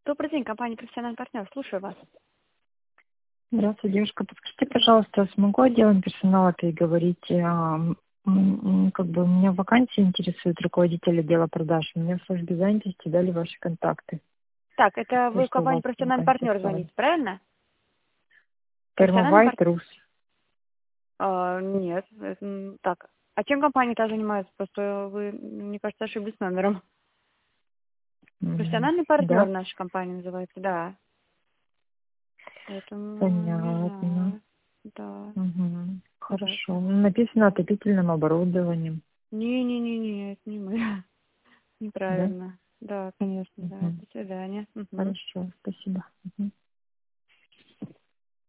Добрый день, компания «Профессиональный партнер». Слушаю вас. Здравствуйте, девушка. Подскажите, пожалуйста, смогу отделом персонала переговорить? Как бы меня вакансия интересует руководитель отдела продаж. Мне в службе занятости дали ваши контакты. Так, это вы в Что у компанию вас «Профессиональный вакансия партнер» свободна? звоните, правильно? Профессиональный Термовайт партнер? Рус. Нет. Так, а чем компания-то занимается? Просто вы, мне кажется, ошиблись номером. Профессиональный партнер Да? наша компания называется, да. Поэтому не Понятно. знаю. Да. Хорошо. Хорошо. Написано отопительным оборудованием. Не-не-не, это не мы. Да? Неправильно. Да, конечно, да. Мгм. До свидания. Мгм. Хорошо. Спасибо. Мгм.